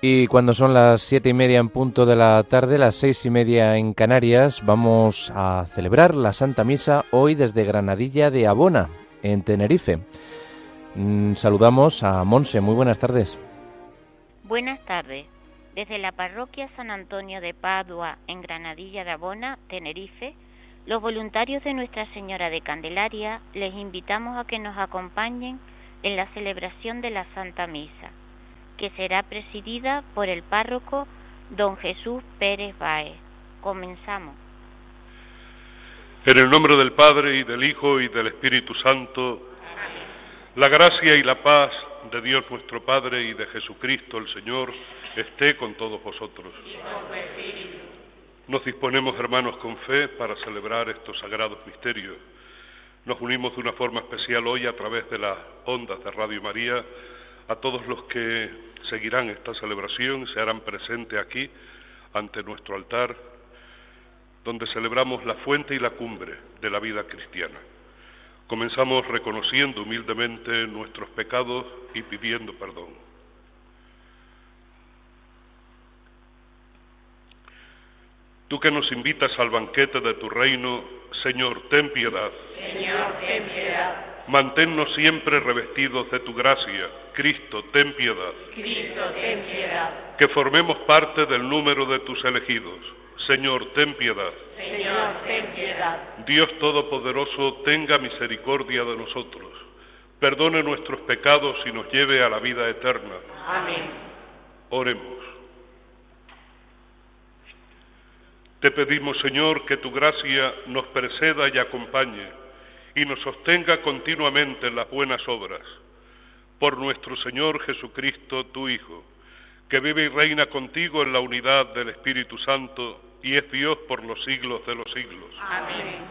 Y cuando son las 7:30 en punto de la tarde, las 6:30 en Canarias, vamos a celebrar la Santa Misa hoy desde Granadilla de Abona, en Tenerife. Saludamos a Monse. Muy buenas tardes. Buenas tardes. Desde la parroquia San Antonio de Padua, en Granadilla de Abona, Tenerife, los voluntarios de Nuestra Señora de Candelaria les invitamos a que nos acompañen en la celebración de la Santa Misa, que será presidida por el párroco don Jesús Pérez Báez. Comenzamos. En el nombre del Padre, y del Hijo, y del Espíritu Santo. Amén. La gracia y la paz de Dios nuestro Padre y de Jesucristo el Señor esté con todos vosotros. Nos disponemos, hermanos, con fe para celebrar estos sagrados misterios. Nos unimos de una forma especial hoy a través de las ondas de Radio María a todos los que seguirán esta celebración, se harán presentes aquí ante nuestro altar, donde celebramos la fuente y la cumbre de la vida cristiana. Comenzamos reconociendo humildemente nuestros pecados y pidiendo perdón. Tú que nos invitas al banquete de tu reino, Señor, ten piedad. Señor, ten piedad. Manténnos siempre revestidos de tu gracia. Cristo, ten piedad. Cristo, ten piedad. Que formemos parte del número de tus elegidos. Señor, ten piedad. Señor, ten piedad. Dios Todopoderoso, tenga misericordia de nosotros. Perdone nuestros pecados y nos lleve a la vida eterna. Amén. Oremos. Te pedimos, Señor, que tu gracia nos preceda y acompañe y nos sostenga continuamente en las buenas obras. Por nuestro Señor Jesucristo, tu Hijo, que vive y reina contigo en la unidad del Espíritu Santo y es Dios por los siglos de los siglos. Amén.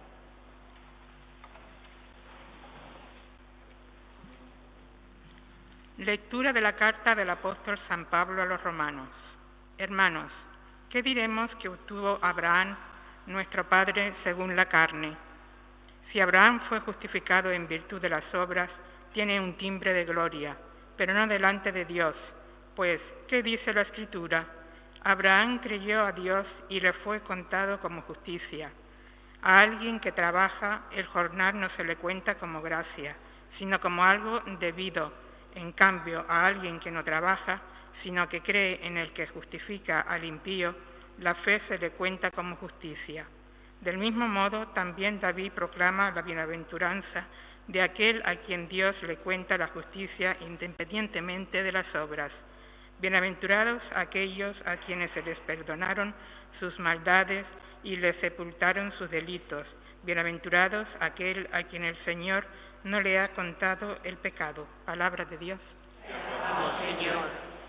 Lectura de la carta del apóstol San Pablo a los romanos. Hermanos, ¿qué diremos que obtuvo Abraham, nuestro padre, según la carne? Si Abraham fue justificado en virtud de las obras, tiene un timbre de gloria, pero no delante de Dios, pues, ¿qué dice la Escritura? Abraham creyó a Dios y le fue contado como justicia. A alguien que trabaja, el jornal no se le cuenta como gracia, sino como algo debido. En cambio, a alguien que no trabaja, sino que cree en el que justifica al impío, la fe se le cuenta como justicia. Del mismo modo, también David proclama la bienaventuranza de aquel a quien Dios le cuenta la justicia independientemente de las obras. Bienaventurados aquellos a quienes se les perdonaron sus maldades y les sepultaron sus delitos. Bienaventurados aquel a quien el Señor no le ha contado el pecado. Palabra de Dios. Vamos, Señor.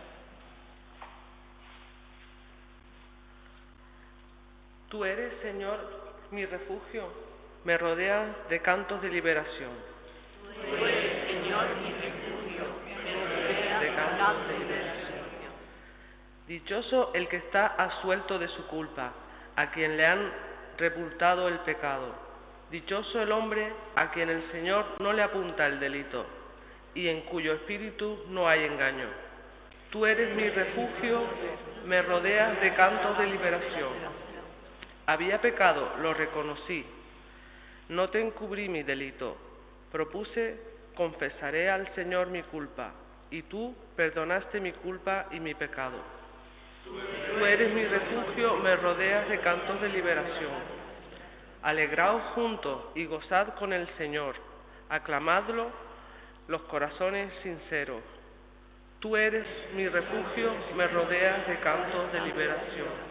Tú eres, Señor, mi refugio, me rodeas de cantos de liberación. Tú eres, Señor, mi refugio, me rodeas de cantos de liberación. Dichoso el que está absuelto de su culpa, a quien le han repultado el pecado. Dichoso el hombre a quien el Señor no le apunta el delito, y en cuyo espíritu no hay engaño. Tú eres mi refugio, me rodeas de cantos de liberación. Había pecado, lo reconocí, no te encubrí mi delito. Propuse, confesaré al Señor mi culpa, y tú perdonaste mi culpa y mi pecado. Tú eres mi refugio, me rodeas de cantos de liberación. Alegraos juntos y gozad con el Señor, aclamadlo los corazones sinceros. Tú eres mi refugio, me rodeas de cantos de liberación.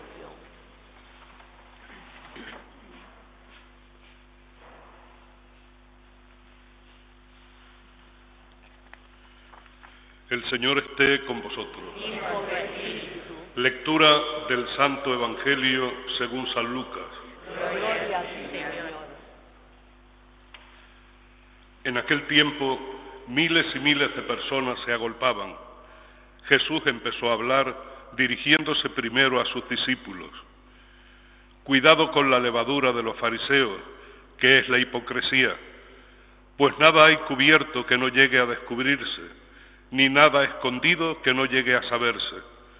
El Señor esté con vosotros. Lectura del Santo Evangelio según San Lucas. Gloria a ti, Señor. En aquel tiempo, miles y miles de personas se agolpaban. Jesús empezó a hablar dirigiéndose primero a sus discípulos. Cuidado con la levadura de los fariseos, que es la hipocresía, pues nada hay cubierto que no llegue a descubrirse, ni nada escondido que no llegue a saberse.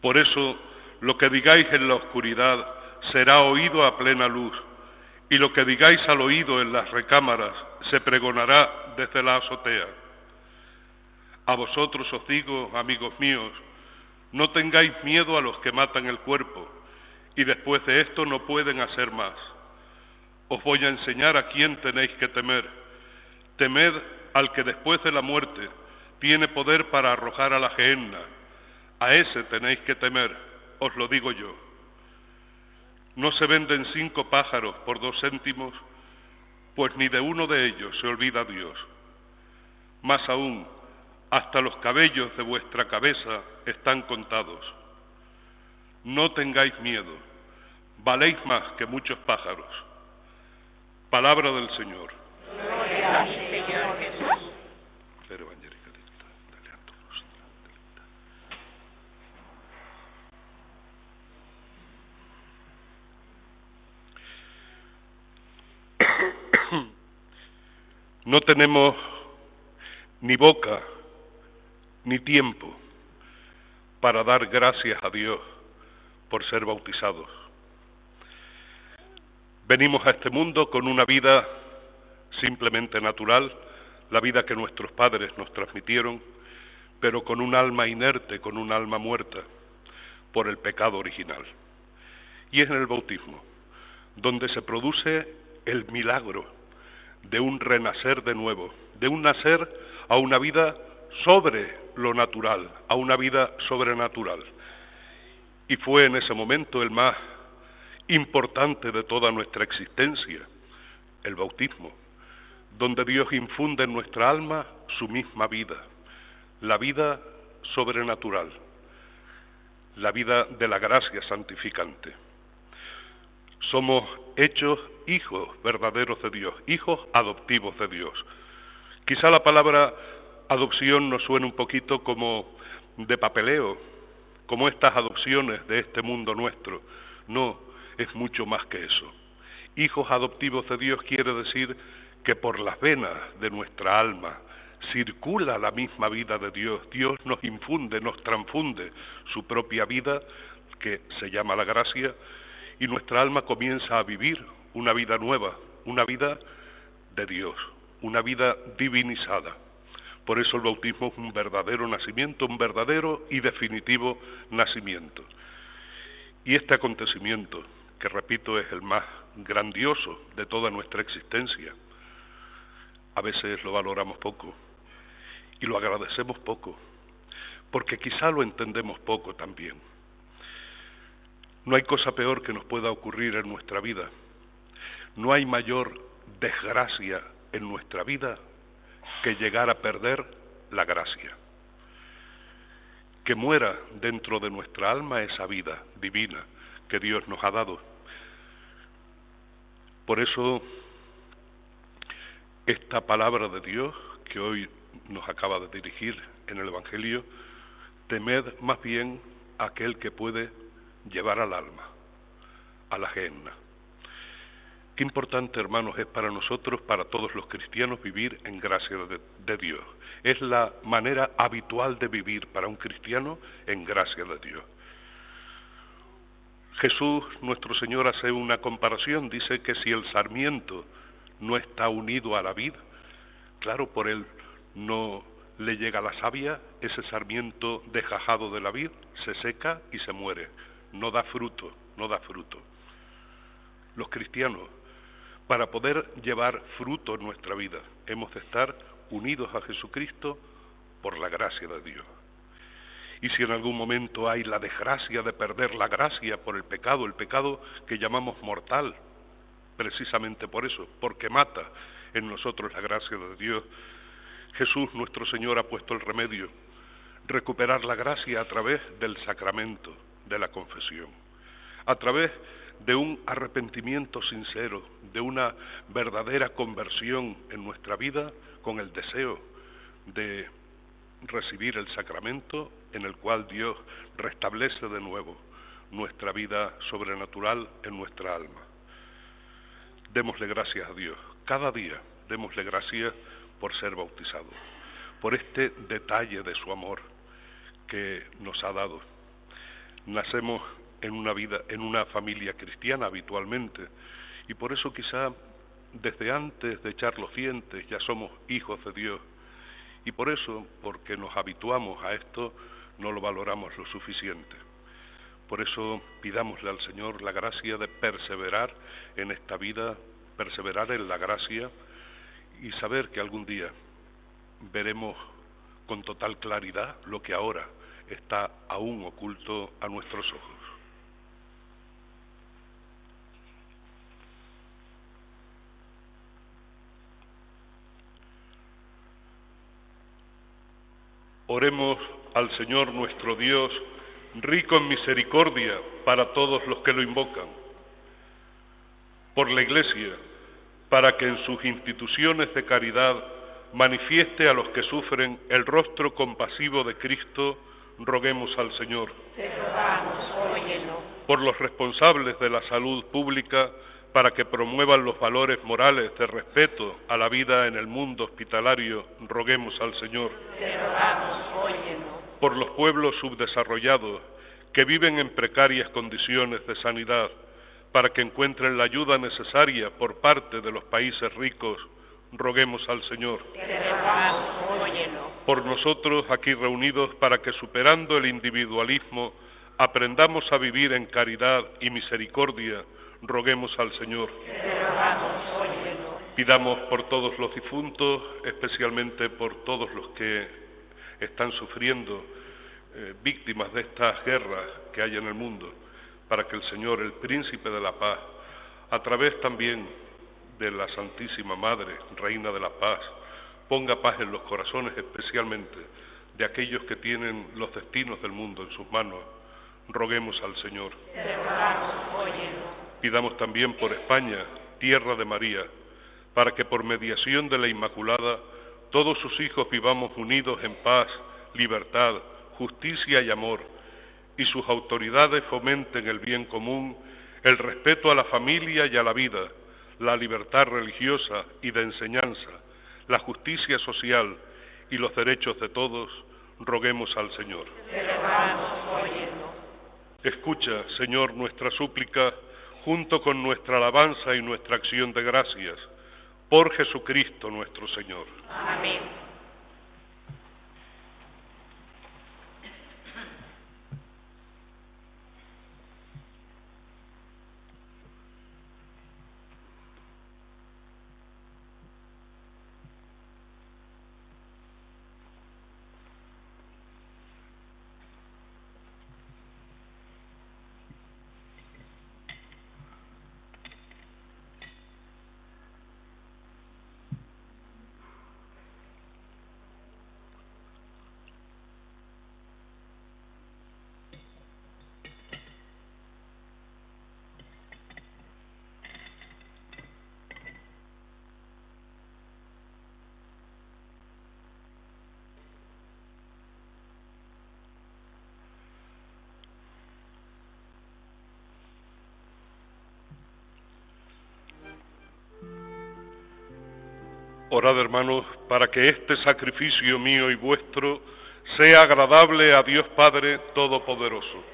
Por eso, lo que digáis en la oscuridad será oído a plena luz, y lo que digáis al oído en las recámaras se pregonará desde la azotea. A vosotros os digo, amigos míos, no tengáis miedo a los que matan el cuerpo, y después de esto no pueden hacer más. Os voy a enseñar a quién tenéis que temer. Temed al que después de la muerte tiene poder para arrojar a la gehenna. A ese tenéis que temer, os lo digo yo. ¿No se venden 5 pájaros por 2 céntimos? Pues ni de uno de ellos se olvida Dios. Más aún, hasta los cabellos de vuestra cabeza están contados. No tengáis miedo, valéis más que muchos pájaros. Palabra del Señor. Gloria a ti, Señor Jesús. No tenemos ni boca ni tiempo para dar gracias a Dios por ser bautizados. Venimos a este mundo con una vida simplemente natural, la vida que nuestros padres nos transmitieron, pero con un alma inerte, con un alma muerta por el pecado original. Y es en el bautismo donde se produce el milagro de un renacer de nuevo, de un nacer a una vida sobre lo natural, a una vida sobrenatural. Y fue en ese momento el más importante de toda nuestra existencia, el bautismo, donde Dios infunde en nuestra alma su misma vida, la vida sobrenatural, la vida de la gracia santificante. Somos hechos hijos verdaderos de Dios, hijos adoptivos de Dios. Quizá la palabra adopción nos suene un poquito como de papeleo, como estas adopciones de este mundo nuestro. No, es mucho más que eso. Hijos adoptivos de Dios quiere decir que por las venas de nuestra alma circula la misma vida de Dios. Dios nos infunde, nos transfunde su propia vida, que se llama la gracia, y nuestra alma comienza a vivir una vida nueva, una vida de Dios, una vida divinizada. Por eso el bautismo es un verdadero nacimiento, un verdadero y definitivo nacimiento. Y este acontecimiento, que repito es el más grandioso de toda nuestra existencia, a veces lo valoramos poco y lo agradecemos poco, porque quizá lo entendemos poco también. No hay cosa peor que nos pueda ocurrir en nuestra vida. No hay mayor desgracia en nuestra vida que llegar a perder la gracia. Que muera dentro de nuestra alma esa vida divina que Dios nos ha dado. Por eso, esta palabra de Dios que hoy nos acaba de dirigir en el Evangelio, temed más bien a aquel que puede llevar al alma, a la gehenna. Qué importante, hermanos, es para nosotros, para todos los cristianos, vivir en gracia de Dios. Es la manera habitual de vivir para un cristiano en gracia de Dios. Jesús, nuestro Señor, hace una comparación, dice que si el sarmiento no está unido a la vid, claro, por él no le llega la savia, ese sarmiento desgajado de la vid se seca y se muere, no da fruto, no da fruto. Los cristianos, para poder llevar fruto en nuestra vida, hemos de estar unidos a Jesucristo por la gracia de Dios. Y si en algún momento hay la desgracia de perder la gracia por el pecado que llamamos mortal, precisamente por eso, porque mata en nosotros la gracia de Dios, Jesús nuestro Señor ha puesto el remedio, recuperar la gracia a través del sacramento de la confesión, a través de un arrepentimiento sincero, de una verdadera conversión en nuestra vida con el deseo de recibir el sacramento en el cual Dios restablece de nuevo nuestra vida sobrenatural en nuestra alma. Démosle gracias a Dios, cada día démosle gracias por ser bautizados, por este detalle de su amor que nos ha dado. nacemos en una familia cristiana habitualmente, y por eso quizá desde antes de echar los dientes ya somos hijos de Dios, y por eso, porque nos habituamos a esto, no lo valoramos lo suficiente. Por eso pidámosle al Señor la gracia de perseverar en esta vida, perseverar en la gracia y saber que algún día veremos con total claridad lo que ahora está aún oculto a nuestros ojos. Oremos al Señor nuestro Dios, rico en misericordia para todos los que lo invocan. Por la Iglesia, para que en sus instituciones de caridad manifieste a los que sufren el rostro compasivo de Cristo, roguemos al Señor. Te rogamos, óyenos. Por los responsables de la salud pública, para que promuevan los valores morales de respeto a la vida en el mundo hospitalario, roguemos al Señor. Te rogamos, óyenos. Por los pueblos subdesarrollados que viven en precarias condiciones de sanidad, para que encuentren la ayuda necesaria por parte de los países ricos, roguemos al Señor. Te rogamos, óyenos. Por nosotros aquí reunidos, para que superando el individualismo, aprendamos a vivir en caridad y misericordia, roguemos al Señor. Te rogamos, óyenos. Pidamos por todos los difuntos, especialmente por todos los que están sufriendo víctimas de estas guerras que hay en el mundo, para que el Señor, el Príncipe de la Paz, a través también de la Santísima Madre, Reina de la Paz, ponga paz en los corazones, especialmente de aquellos que tienen los destinos del mundo en sus manos. Roguemos al Señor. Te rogamos, óyenos. Pidamos también por España, tierra de María, para que por mediación de la Inmaculada todos sus hijos vivamos unidos en paz, libertad, justicia y amor, y sus autoridades fomenten el bien común, el respeto a la familia y a la vida, la libertad religiosa y de enseñanza, la justicia social y los derechos de todos, roguemos al Señor. Te rogamos, óyenos. Escucha, Señor, nuestra súplica, junto con nuestra alabanza y nuestra acción de gracias, por Jesucristo nuestro Señor. Amén. Orad, hermanos, para que este sacrificio mío y vuestro sea agradable a Dios Padre Todopoderoso.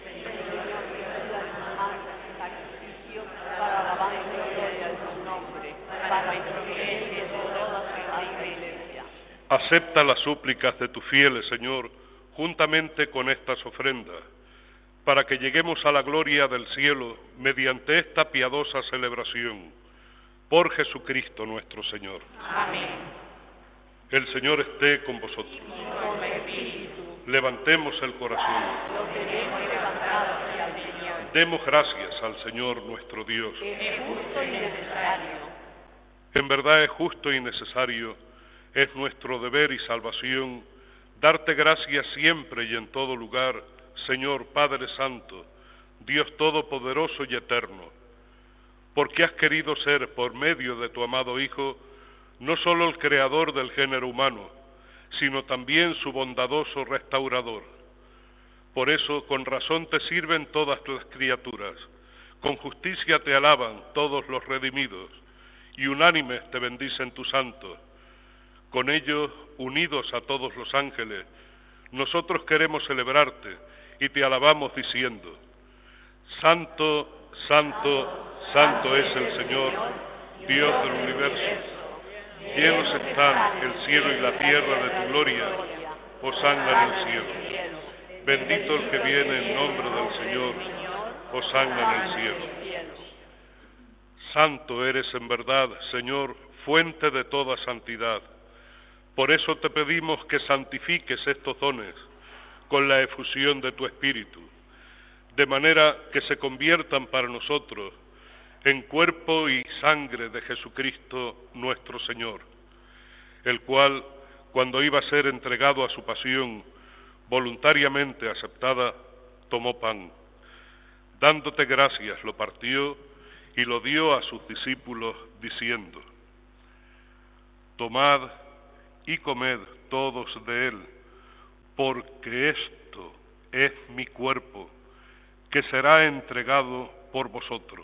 Acepta las súplicas de tus fieles, Señor, juntamente con estas ofrendas, para que lleguemos a la gloria del cielo mediante esta piadosa celebración. Por Jesucristo nuestro Señor. Amén. El Señor esté con vosotros. Y con el espíritu. Levantemos el corazón. Lo tenemos levantado hacia el Señor. Demos gracias al Señor nuestro Dios. Es justo y necesario. En verdad es justo y necesario, es nuestro deber y salvación, darte gracias siempre y en todo lugar, Señor Padre Santo, Dios Todopoderoso y Eterno, porque has querido ser, por medio de tu amado Hijo, no solo el creador del género humano, sino también su bondadoso restaurador. Por eso, con razón te sirven todas las criaturas, con justicia te alaban todos los redimidos, y unánimes te bendicen tus santos. Con ellos, unidos a todos los ángeles, nosotros queremos celebrarte y te alabamos diciendo: Santo, santo, santo es el Señor, Dios del universo. Llenos están el cielo y la tierra de tu gloria. Hosana en el cielo. Bendito el que viene en nombre del Señor. Hosana en el cielo. Santo eres en verdad, Señor, fuente de toda santidad. Por eso te pedimos que santifiques estos dones con la efusión de tu Espíritu, de manera que se conviertan para nosotros en cuerpo y sangre de Jesucristo nuestro Señor, el cual, cuando iba a ser entregado a su pasión voluntariamente aceptada, tomó pan. Dándote gracias, lo partió y lo dio a sus discípulos, diciendo: Tomad y comed todos de él, porque esto es mi cuerpo, que será entregado por vosotros.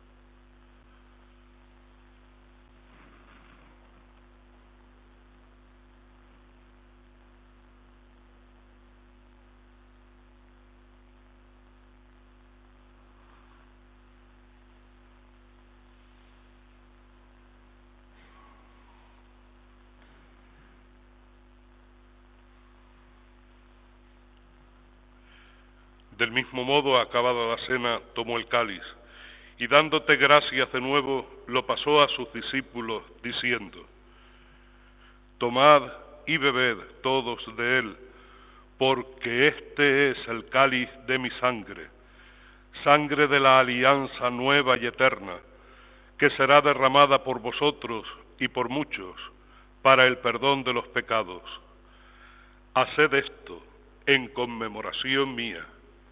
Del mismo modo, acabada la cena, tomó el cáliz, y dándote gracias de nuevo, lo pasó a sus discípulos, diciendo: Tomad y bebed todos de él, porque este es el cáliz de mi sangre, sangre de la alianza nueva y eterna, que será derramada por vosotros y por muchos, para el perdón de los pecados. Haced esto en conmemoración mía.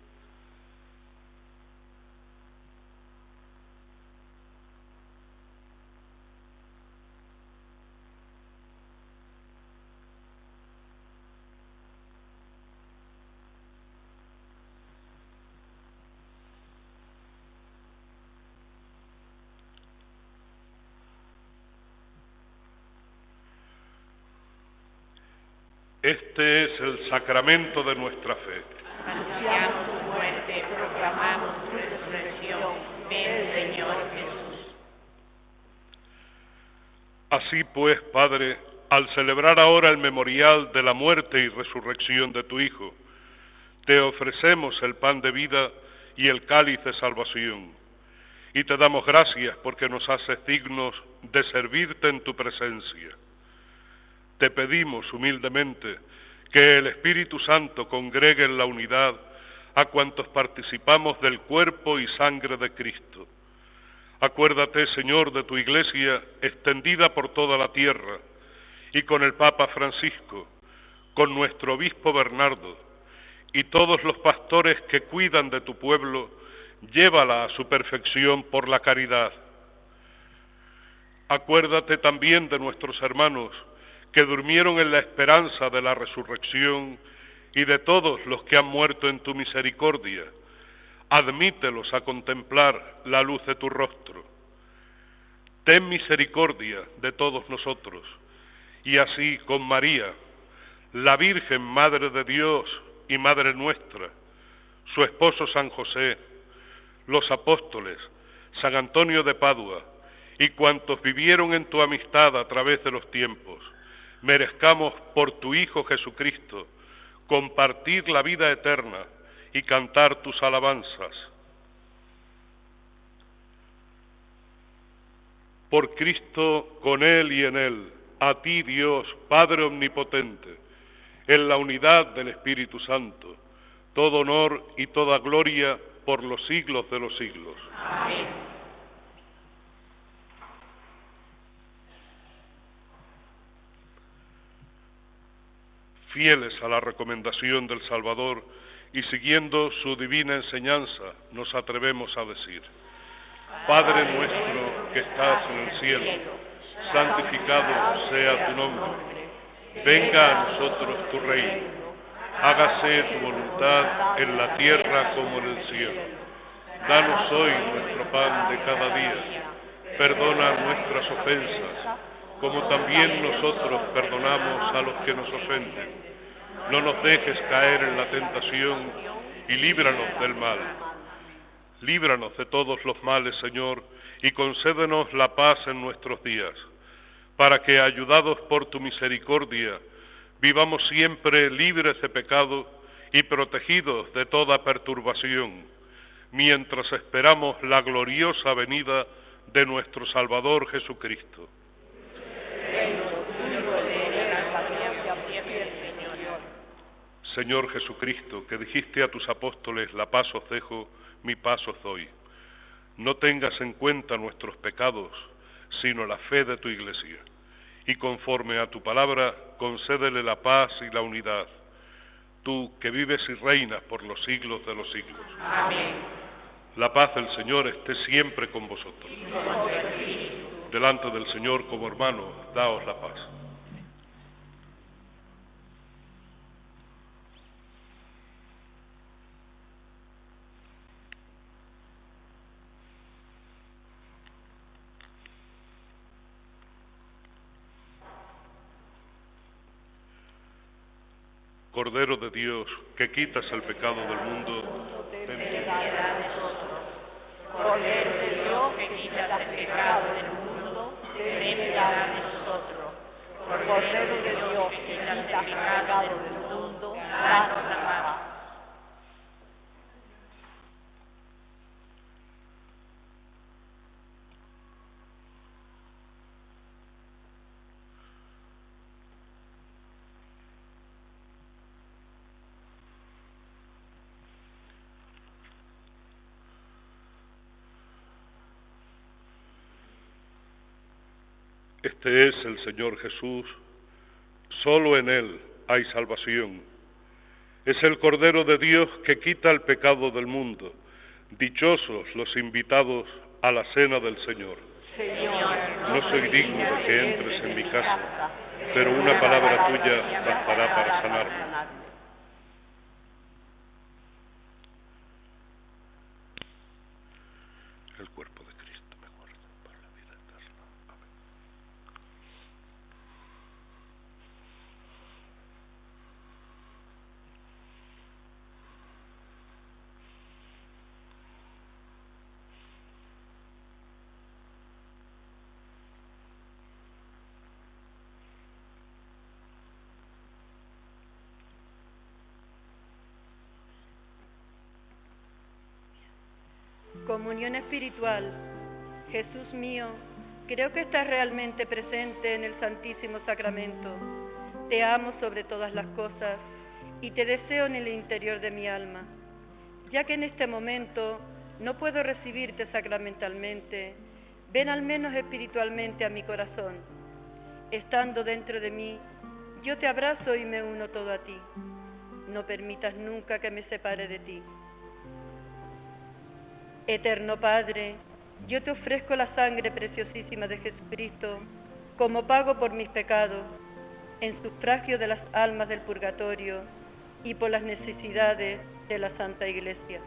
Este es el sacramento de nuestra fe. Anunciamos tu muerte, proclamamos tu resurrección. Ven, Señor Jesús. Así pues, Padre, al celebrar ahora el memorial de la muerte y resurrección de tu Hijo, te ofrecemos el pan de vida y el cáliz de salvación, y te damos gracias porque nos haces dignos de servirte en tu presencia. Te pedimos humildemente que el Espíritu Santo congregue en la unidad a cuantos participamos del cuerpo y sangre de Cristo. Acuérdate, Señor, de tu Iglesia extendida por toda la tierra, y con el Papa Francisco, con nuestro Obispo Bernardo, y todos los pastores que cuidan de tu pueblo, llévala a su perfección por la caridad. Acuérdate también de nuestros hermanos que durmieron en la esperanza de la resurrección, y de todos los que han muerto en tu misericordia. Admítelos a contemplar la luz de tu rostro. Ten misericordia de todos nosotros, y así con María, la Virgen Madre de Dios y Madre nuestra, su esposo San José, los apóstoles, San Antonio de Padua, y cuantos vivieron en tu amistad a través de los tiempos, merezcamos por tu Hijo Jesucristo compartir la vida eterna y cantar tus alabanzas. Por Cristo, con Él y en Él, a ti Dios, Padre Omnipotente, en la unidad del Espíritu Santo, todo honor y toda gloria por los siglos de los siglos. Amén. Fieles a la recomendación del Salvador y siguiendo su divina enseñanza, nos atrevemos a decir: Padre nuestro que estás en el cielo, santificado sea tu nombre. Venga a nosotros tu reino. Hágase tu voluntad en la tierra como en el cielo. Danos hoy nuestro pan de cada día. Perdona nuestras ofensas, como también nosotros perdonamos a los que nos ofenden. No nos dejes caer en la tentación y líbranos del mal. Líbranos de todos los males, Señor, y concédenos la paz en nuestros días, para que, ayudados por tu misericordia, vivamos siempre libres de pecado y protegidos de toda perturbación, mientras esperamos la gloriosa venida de nuestro Salvador Jesucristo. Señor Jesucristo, que dijiste a tus apóstoles, la paz os dejo, mi paz os doy. No tengas en cuenta nuestros pecados, sino la fe de tu Iglesia. Y conforme a tu palabra, concédele la paz y la unidad. Tú, que vives y reinas por los siglos de los siglos. Amén. La paz del Señor esté siempre con vosotros. Delante del Señor como hermanos, daos la paz. Cordero de Dios, que quitas el pecado del mundo, ten piedad de nosotros. Cordero de Dios, que quitas el pecado del mundo, ten piedad de nosotros. Cordero de Dios, que quitas el pecado del mundo, danos la paz. Este es el Señor Jesús, solo en Él hay salvación. Es el Cordero de Dios que quita el pecado del mundo. Dichosos los invitados a la cena del Señor. Señor, no soy digno de que entres en mi casa, pero una palabra tuya bastará para sanarme. El cuerpo de Cristo me guarda para la vida eterna. Amén. Comunión espiritual. Jesús mío, creo que estás realmente presente en el Santísimo Sacramento. Te amo sobre todas las cosas y te deseo en el interior de mi alma. Ya que en este momento no puedo recibirte sacramentalmente, ven al menos espiritualmente a mi corazón. Estando dentro de mí, yo te abrazo y me uno todo a ti. No permitas nunca que me separe de ti. Eterno Padre, yo te ofrezco la sangre preciosísima de Jesucristo como pago por mis pecados, en sufragio de las almas del purgatorio y por las necesidades de la Santa Iglesia.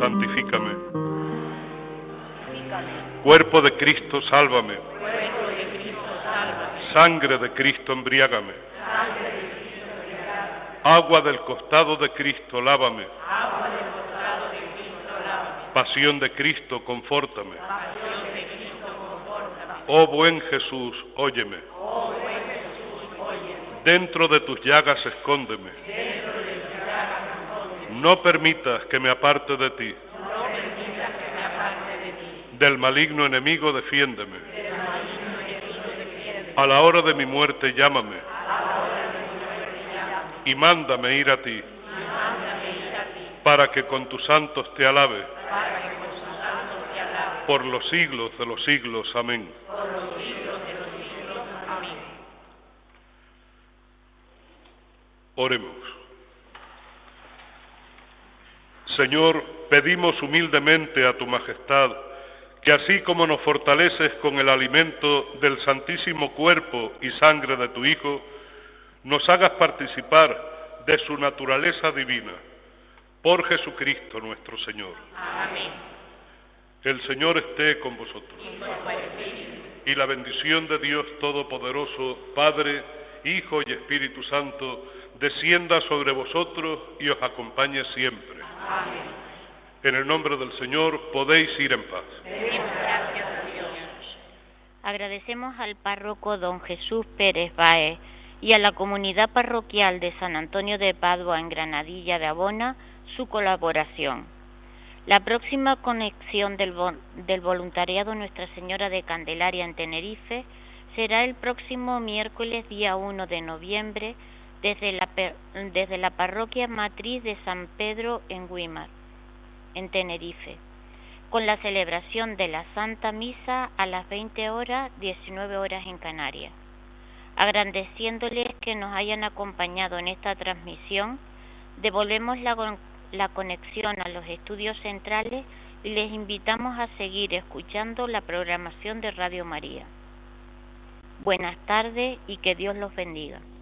santifícame. Cuerpo de Cristo, sálvame. Sangre de Cristo, embriágame. Agua del costado de Cristo, lávame. Pasión de Cristo, confórtame. Oh buen Jesús, óyeme. Dentro de tus llagas escóndeme. No permitas que me aparte de ti. Del maligno enemigo defiéndeme. A la hora de mi muerte llámame. Y mándame ir a ti. Para que con tus santos te alabe. Por los siglos de los siglos. Amén. Oremos. Señor, pedimos humildemente a tu majestad que así como nos fortaleces con el alimento del santísimo cuerpo y sangre de tu Hijo, nos hagas participar de su naturaleza divina. Por Jesucristo nuestro Señor. Amén. El Señor esté con vosotros. Y la bendición de Dios Todopoderoso, Padre, Hijo y Espíritu Santo, descienda sobre vosotros y os acompañe siempre. Amén. En el nombre del Señor podéis ir en paz. Gracias a Dios. Agradecemos al párroco don Jesús Pérez Báez y a la comunidad parroquial de San Antonio de Padua en Granadilla de Abona su colaboración. La próxima conexión del voluntariado Nuestra Señora de Candelaria en Tenerife será el próximo miércoles día 1 de noviembre desde la parroquia matriz de San Pedro en Güímar, en Tenerife, con la celebración de la Santa Misa a las 20 horas, 19 horas en Canarias. Agradeciéndoles que nos hayan acompañado en esta transmisión, devolvemos la conexión a los estudios centrales y les invitamos a seguir escuchando la programación de Radio María. Buenas tardes y que Dios los bendiga.